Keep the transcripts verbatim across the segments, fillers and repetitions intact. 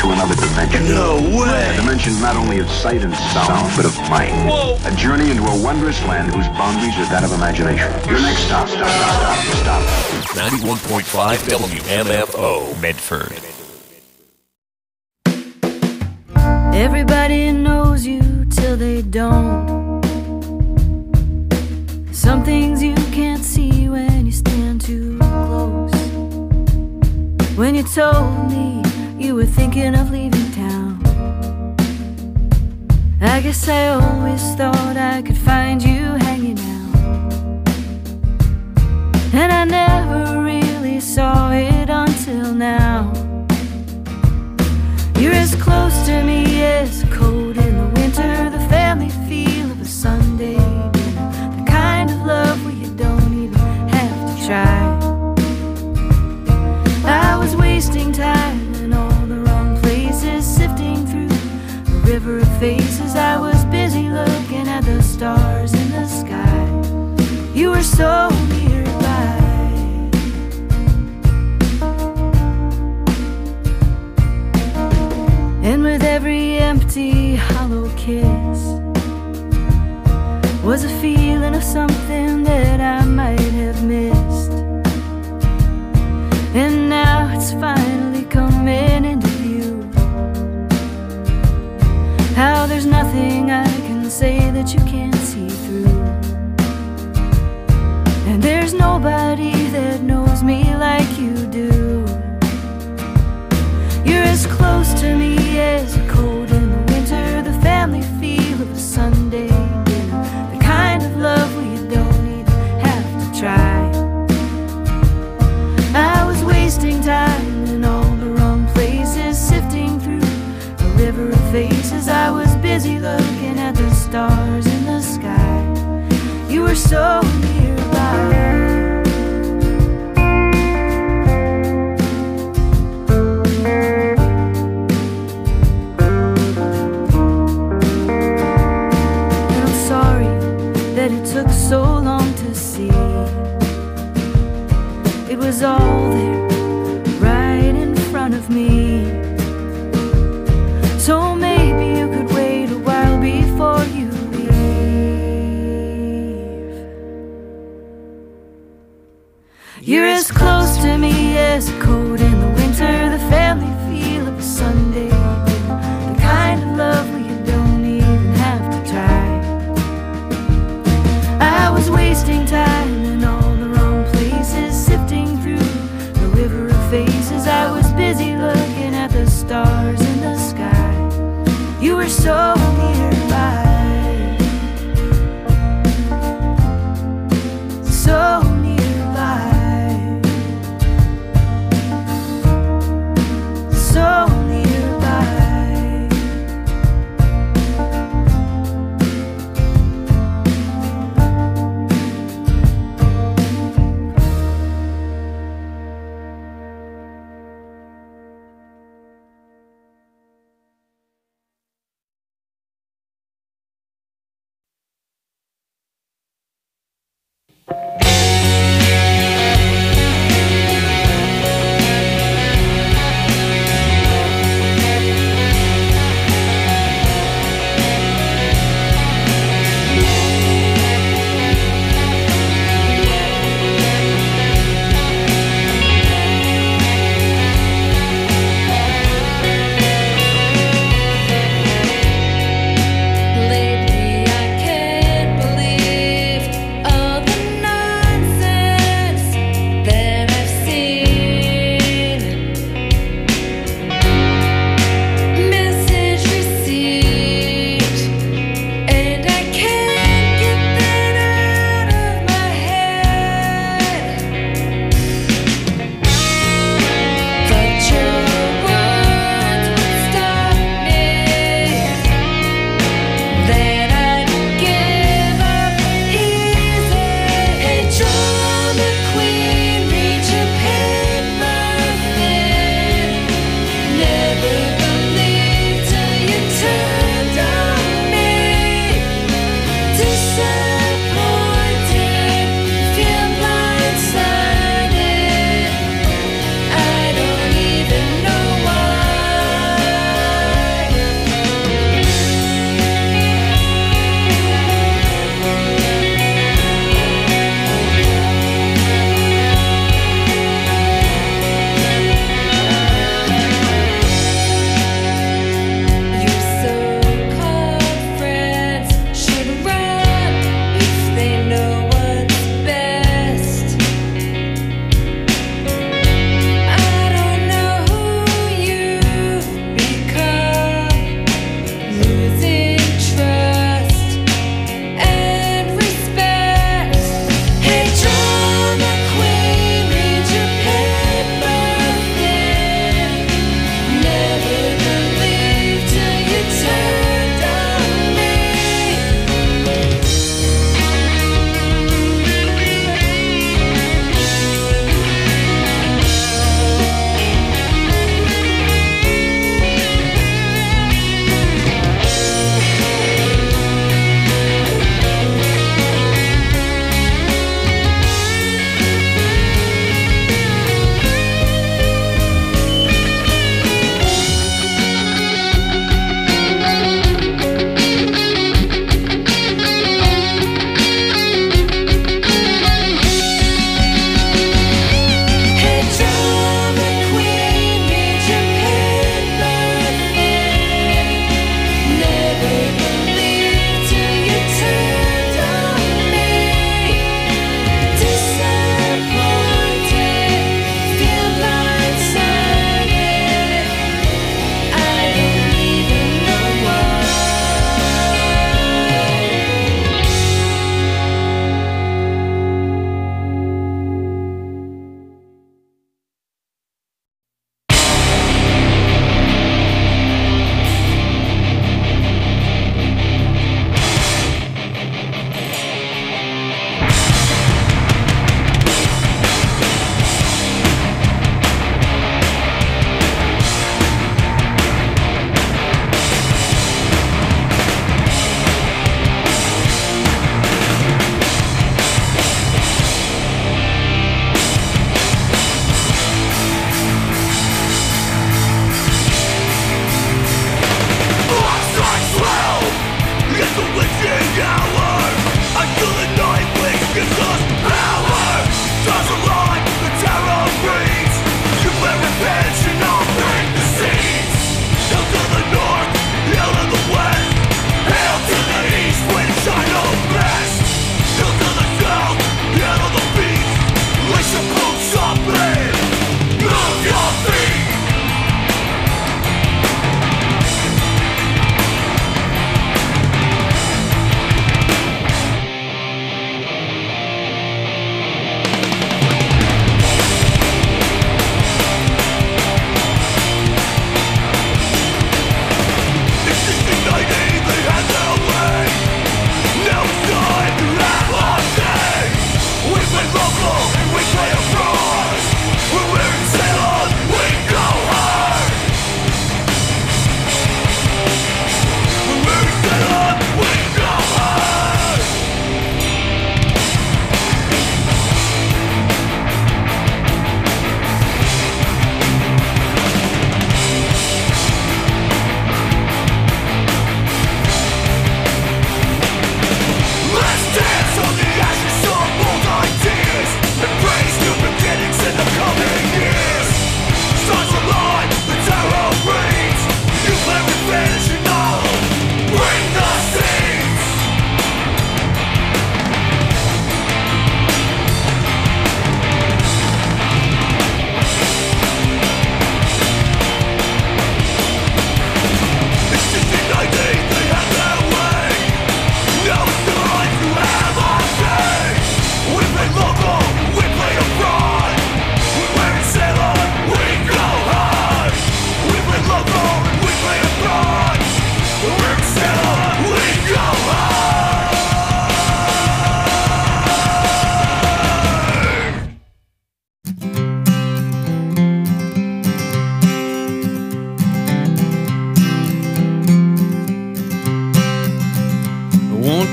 into another dimension. No way! A dimension not only of sight and sound, but of mind. Whoa! A journey into a wondrous land whose boundaries are that of imagination. Your next stop, stop, stop, stop, stop. ninety-one point five W M F O, Medford. Everybody knows you till they don't. Some things you can't see when you stand too close. When you told me you were thinking of leaving town, I guess I always thought I could find you hanging out. And I never really saw it until now. You're as close to me as cold in the winter, the family feel of a Sunday dinner, the kind of love where you don't even have to try. I was wasting time in all the wrong places, sifting through a river of faces. I was busy looking at the stars in the sky. You were so nearby. And with every empty, hollow kiss was a feeling of something that I might have missed. And now it's finally coming into view, how there's nothing I can say that you can't see through. And there's nobody that knows me like you do. You're as close to me as a cold in the winter, the family feel of a Sunday dinner, the kind of love where you don't even have to try. I was wasting time in all the wrong places, sifting through a river of faces. I was busy looking at the stars in the sky. You were so nearby. It took so long to see. It was all there, right in front of me. So maybe you could wait a while before you leave. You're as close to me as a cold in the winter, the family feel of a Sunday dinner, the kind of love where you don't even have to try. I was wasting time in all the wrong places, sifting through a river of faces. I was busy looking at the stars in the sky. You were so nearby, so nearby,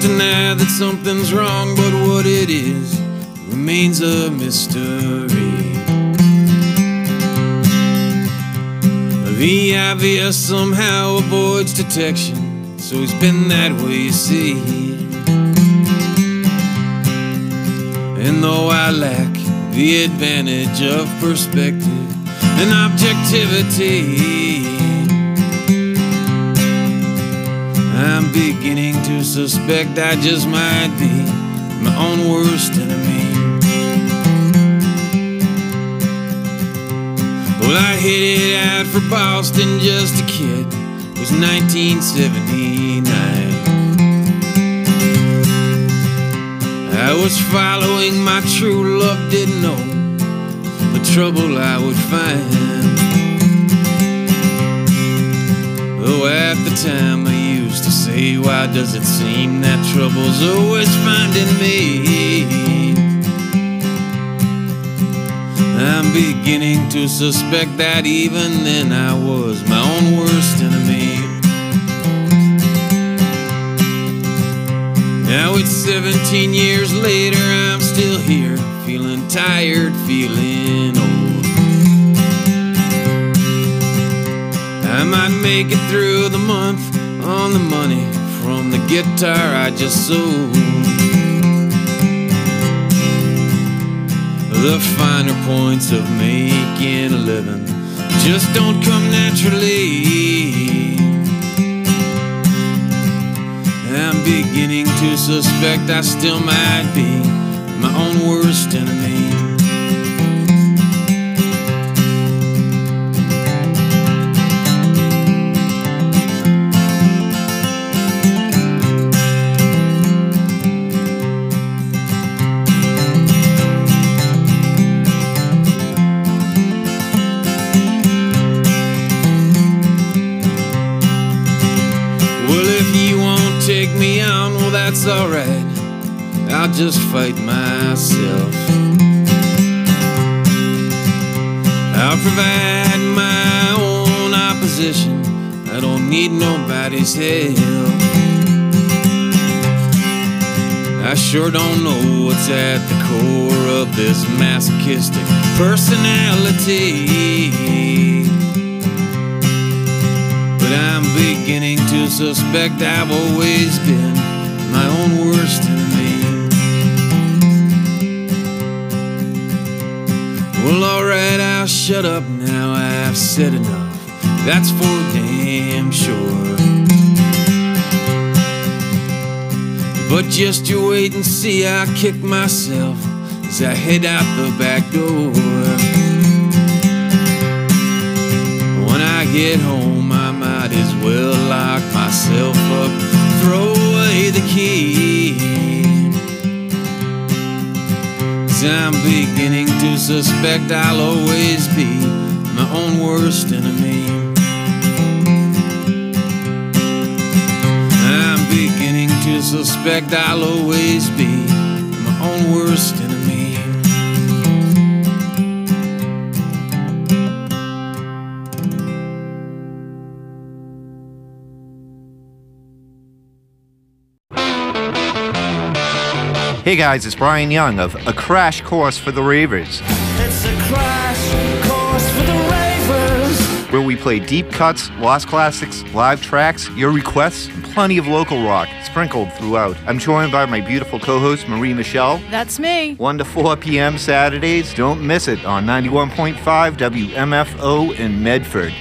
deny that something's wrong, but what it is remains a mystery. The obvious somehow avoids detection, so it's been that way, you see. And though I lack the advantage of perspective and objectivity, I'm beginning to suspect I just might be my own worst enemy. Well, I headed out for Boston just a kid. It was nineteen seventy-nine. I was following my true love, didn't know the trouble I would find. Though at the time I used to say, why does it seem that trouble's always finding me? I'm beginning to suspect that even then I was my own worst enemy. Now it's seventeen years later, I'm still here, feeling tired, feeling old. I might make it through the month on the money from the guitar I just sold. The finer points of making a living just don't come naturally. I'm beginning to suspect I still might be my own worst enemy. Take me on, well that's alright, I'll just fight myself. I'll provide my own opposition, I don't need nobody's help. I sure don't know what's at the core of this masochistic personality, but I'm beginning to suspect I've always been my own worst enemy. Well, alright, I'll shut up now, I've said enough, that's for damn sure. But just you wait and see, I'll kick myself as I head out the back door. When I get home, I might as well lock myself up, throw away the key, 'cause I'm beginning to suspect I'll always be my own worst enemy. I'm beginning to suspect I'll always be my own worst enemy. Hey guys, it's Brian Young of A Crash Course for the Ravers. It's a crash course for the Ravers, where we play deep cuts, lost classics, live tracks, your requests, and plenty of local rock sprinkled throughout. I'm joined by my beautiful co-host Marie Michelle. That's me. one to four p.m. Saturdays. Don't miss it on ninety-one point five W M F O in Medford.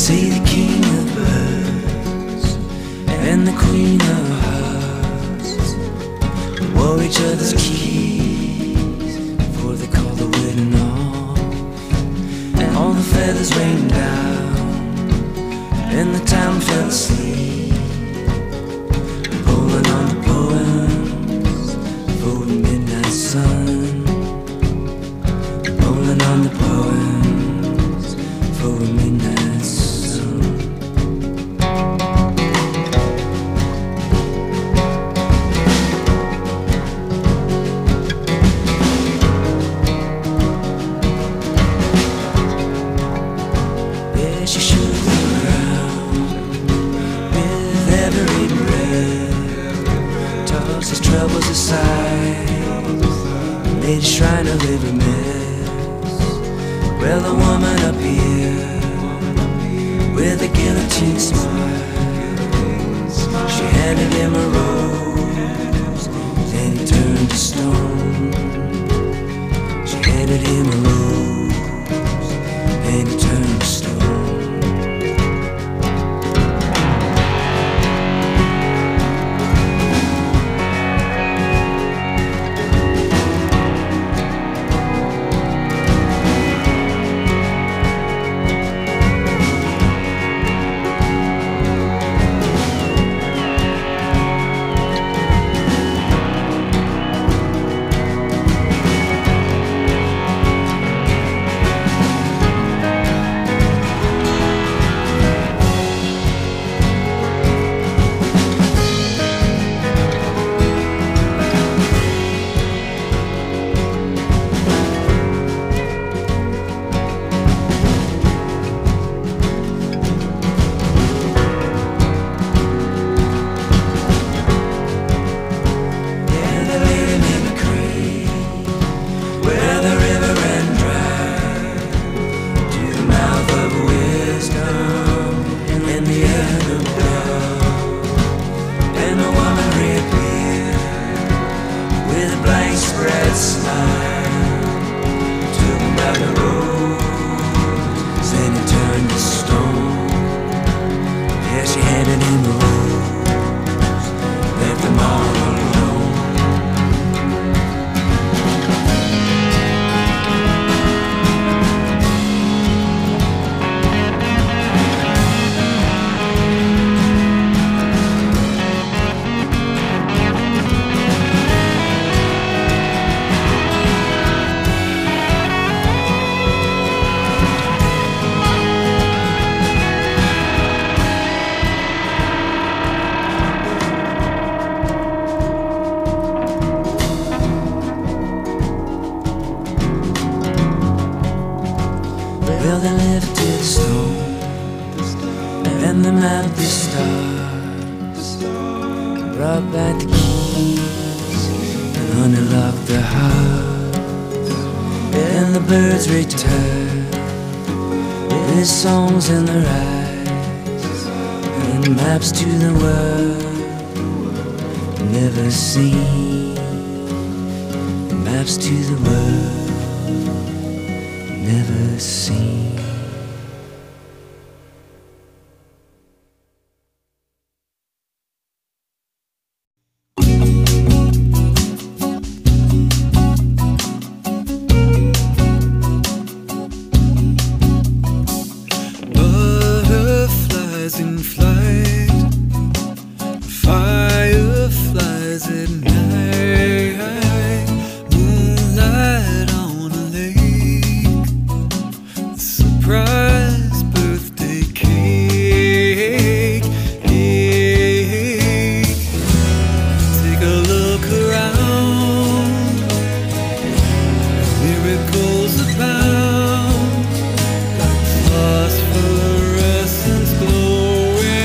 say the king of birds and the queen of hearts wore each other's keys before they called the wedding off. And all the feathers rained down and the town fell asleep, pulling on the poems for the midnight sun, pulling on the poems for the midnight sun. Yeah, she shook the ground with every breath, tossed his troubles aside, made a shrine of every mess. Well, the woman up here with a guillotine smile, she handed him a rose, then he turned to stone. She handed him a rose, then he turned to stone. Well, they lifted stone and they mapped the stars, brought back the keys and honey locked their hearts. And the birds returned with songs in their eyes and maps to the world never seen, maps to the world never seen. Butterflies in flight, fireflies at night, moonlight on a lake, surprise birthday cake. Take a look around, miracles abound, like phosphorescence glowing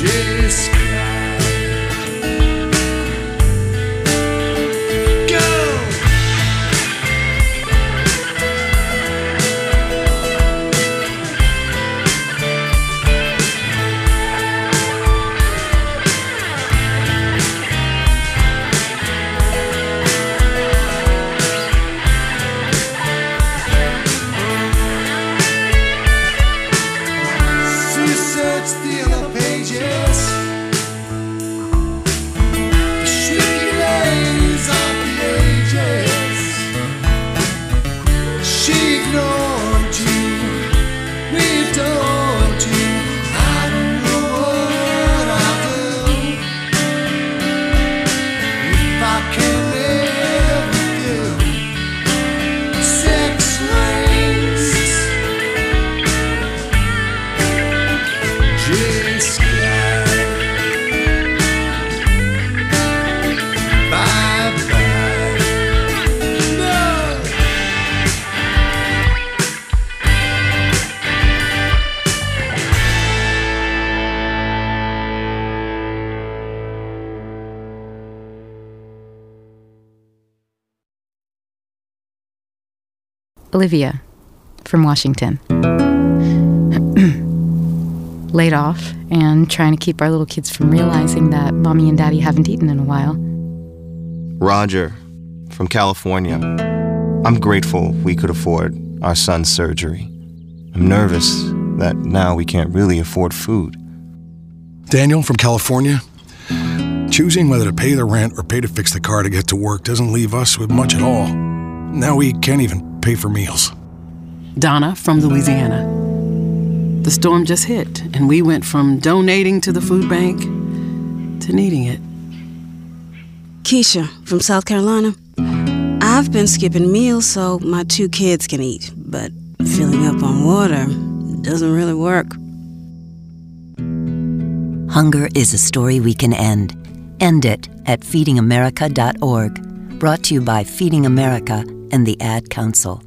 Just glide. Go. She searched the other pages. The shrinking ladies of the ages. She ignored you, we adored you. I don't know what I'll do if I can live with you. Sex rings. Just glide. Bye bye. No. Olivia from Washington. Laid off and trying to keep our little kids from realizing that mommy and daddy haven't eaten in a while. Roger from California. I'm grateful we could afford our son's surgery. I'm nervous that now we can't really afford food. Daniel from California. Choosing whether to pay the rent or pay to fix the car to get to work doesn't leave us with much at all. Now we can't even pay for meals. Donna from Louisiana. The storm just hit, and we went from donating to the food bank to needing it. Keisha from South Carolina. I've been skipping meals so my two kids can eat, but filling up on water doesn't really work. Hunger is a story we can end. End it at feeding america dot org. Brought to you by Feeding America and the Ad Council.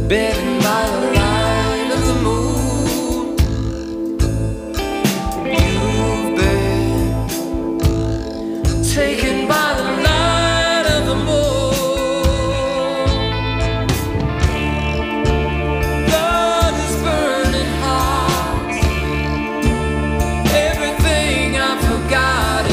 bedding by the light of the moon. You've been taken by the light of the moon. Blood is burning hot. Everything I've forgotten.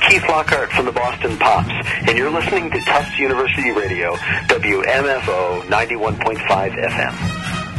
Keith Lockhart from the Boston Pops, and you're listening to Tufts University Radio, W M F O ninety-one point five F M.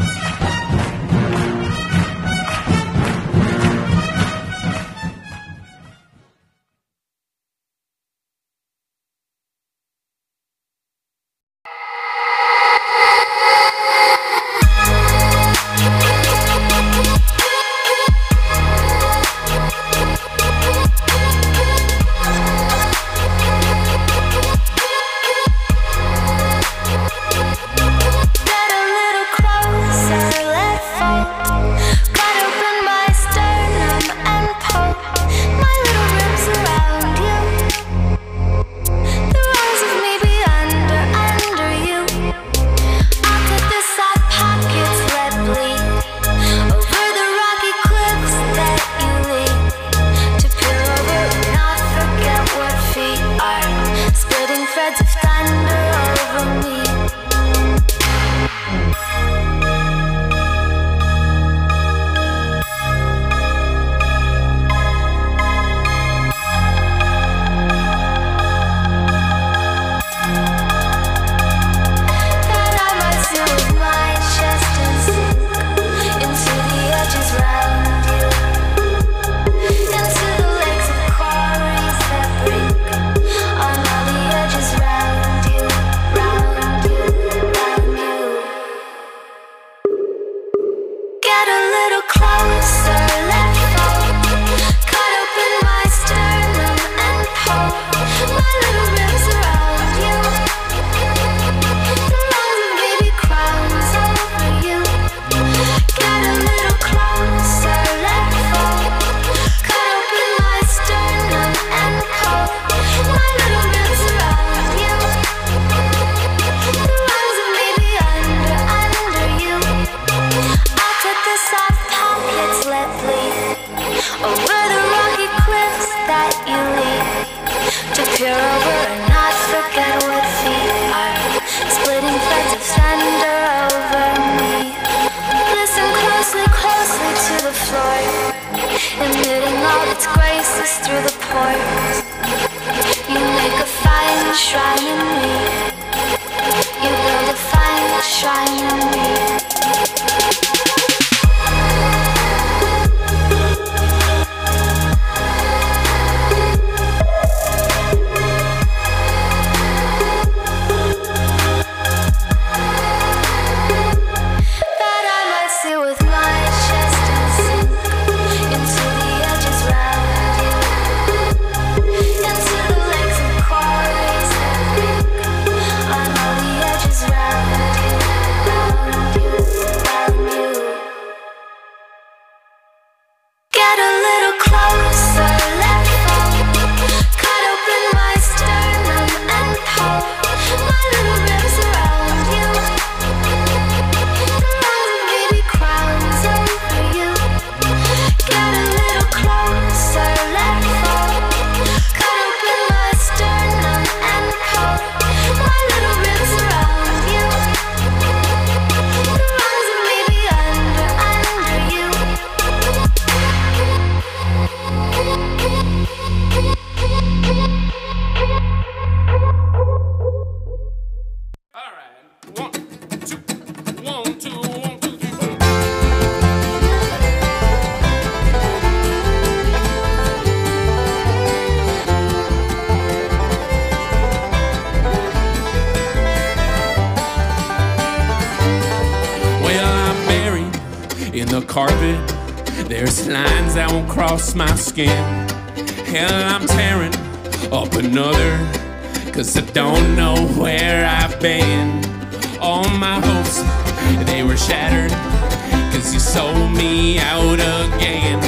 Carpet, there's lines that won't cross my skin. Hell, I'm tearing up another, cause I don't know where I've been. All my hopes, they were shattered, cause you sold me out again.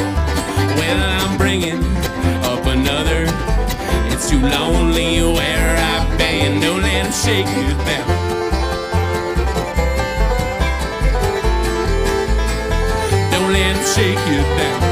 Well, I'm bringing up another, it's too lonely where I've been. Don't let them shake you down. Let them shake you down.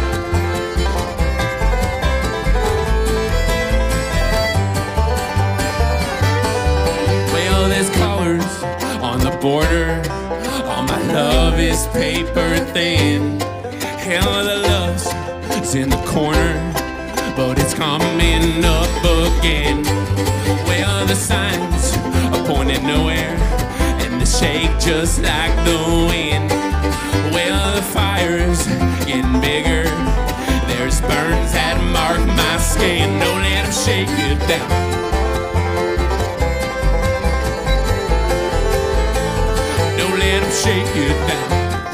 Well, there's colors on the border. All my love is paper thin. Hell, the lust is in the corner, but it's coming up again. Well, the signs are pointing nowhere, and they shake just like the wind. Well, the fire's getting bigger. There's burns that mark my skin. Don't let them shake you down. Don't let them shake you down.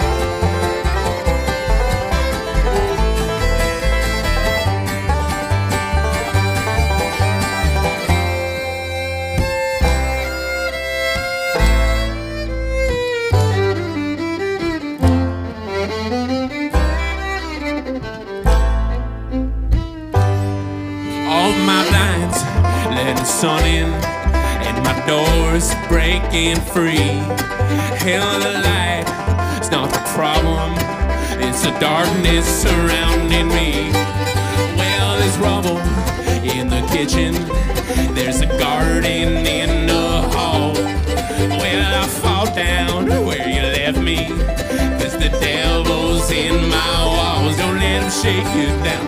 Sun in and my door's breaking free. Hell, the light, it's not the problem, it's the darkness surrounding me. Well, there's rubble in the kitchen, there's a garden in the hall. Well, I fall down where you left me, 'cause the devil's in my walls. Don't let him shake you down.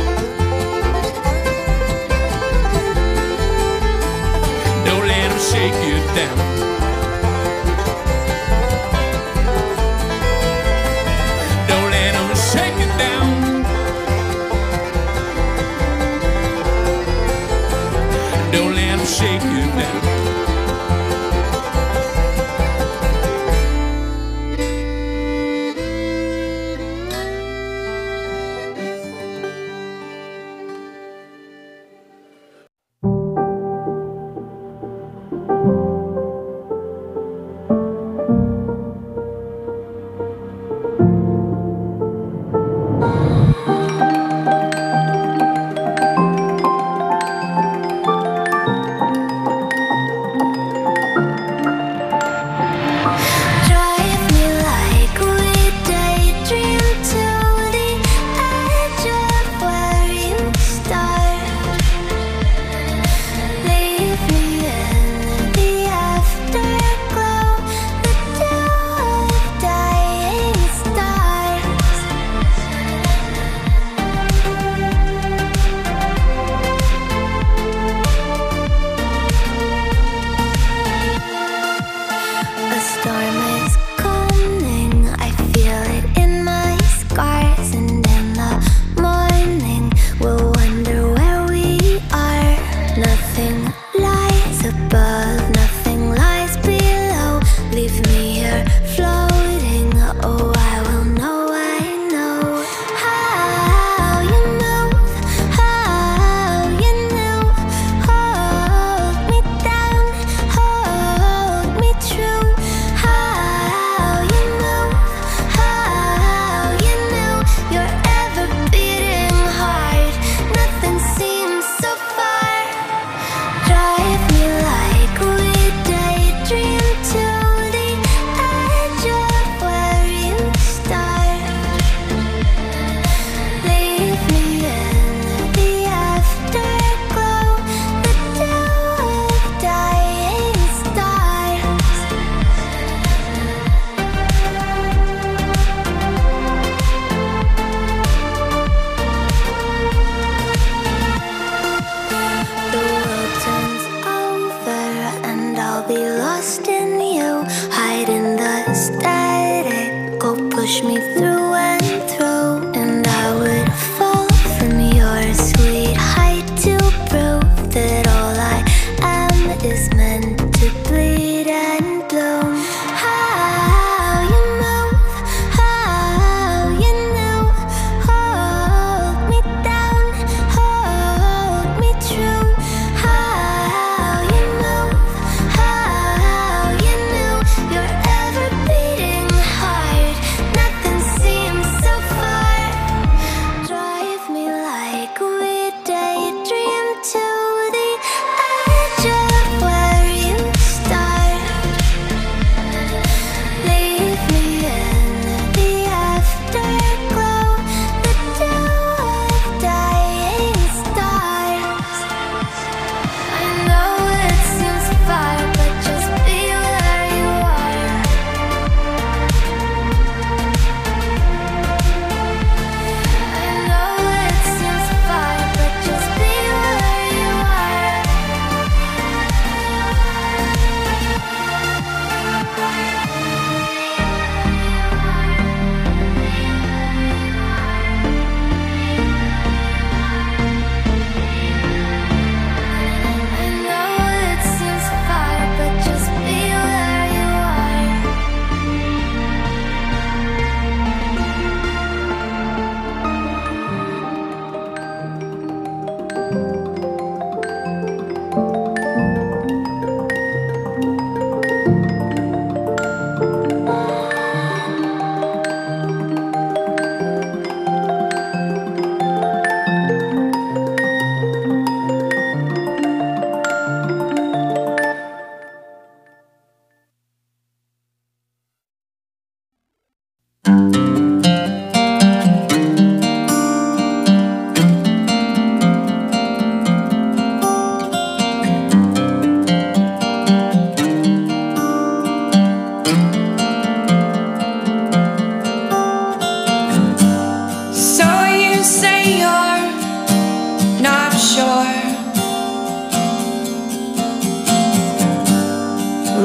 Shake you down. Don't let them shake you down. Don't let them shake you down.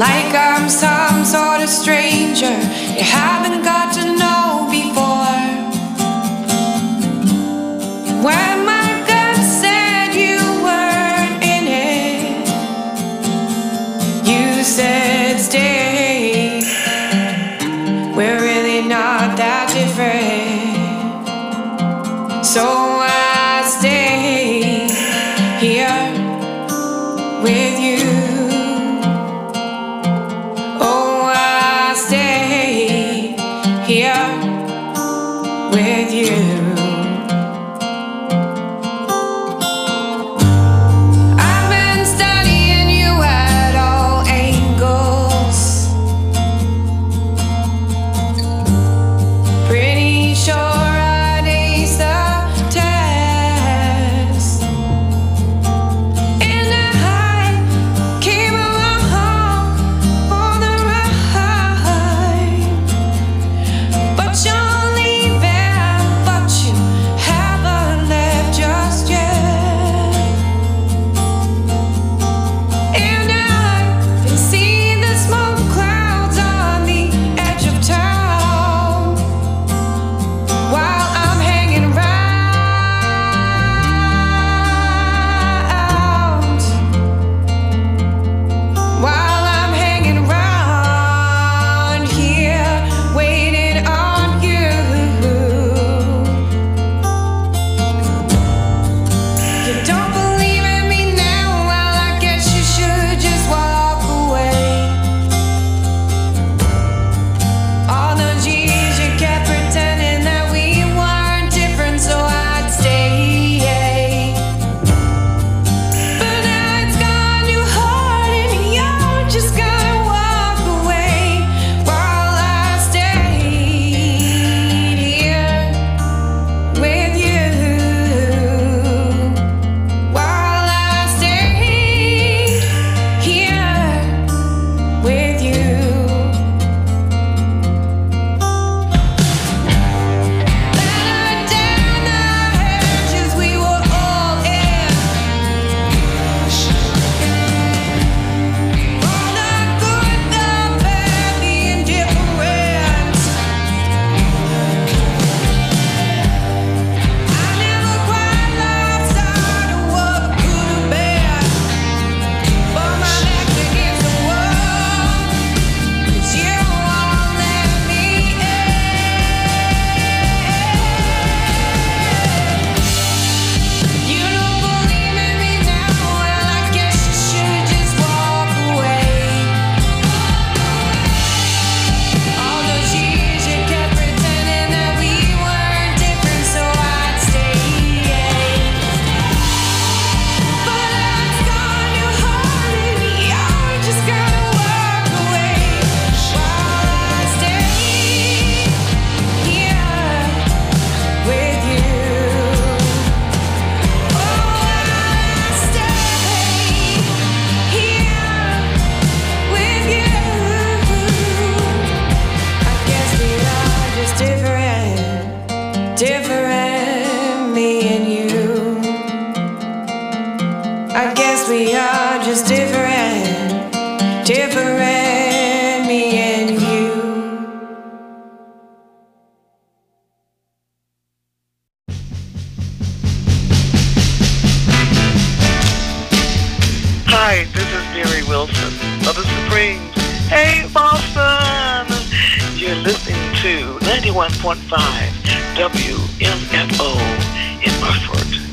like I'm some sort of stranger you haven't got to know before. When my gut said you weren't in it, you said stay. We're really not that different, so I stay here with you. Oh, I stay here with you. I've been studying you at all angles. Pretty sure I'd ace the test. And I came along for the ride. But you're leaving, but you haven't left just yet. And I can see the smoke clouds on the edge of town while I'm hanging round. While I'm hanging round here, waiting on you. You don't believe in me now? Well, I guess you should just walk away. All those years you kept pretending that we weren't different, so I'd stay. But now it's gone too hard and you're just gonna walk away while I stayed here with you. While I stayed here with you. Better down the hedges we were all in. All the good, the bad, the indifferent. I never quite lost sight of what could have been, but my neck's against the wall, 'cause you won't let me in. You don't believe in me now? Well, I guess you should just walk away. All those years you kept pretending that we weren't different, so I'd stay. But it's gone too hard and you're just gonna walk away while I stay here with you. Oh, I stay here with you. I guess we are just different, different, me and you. I guess we are just different, different, me and you. Hi, this is Mary Wilson of the Supremes. Hey, Boston! You're listening to ninety-one point five W M F O in Hartford.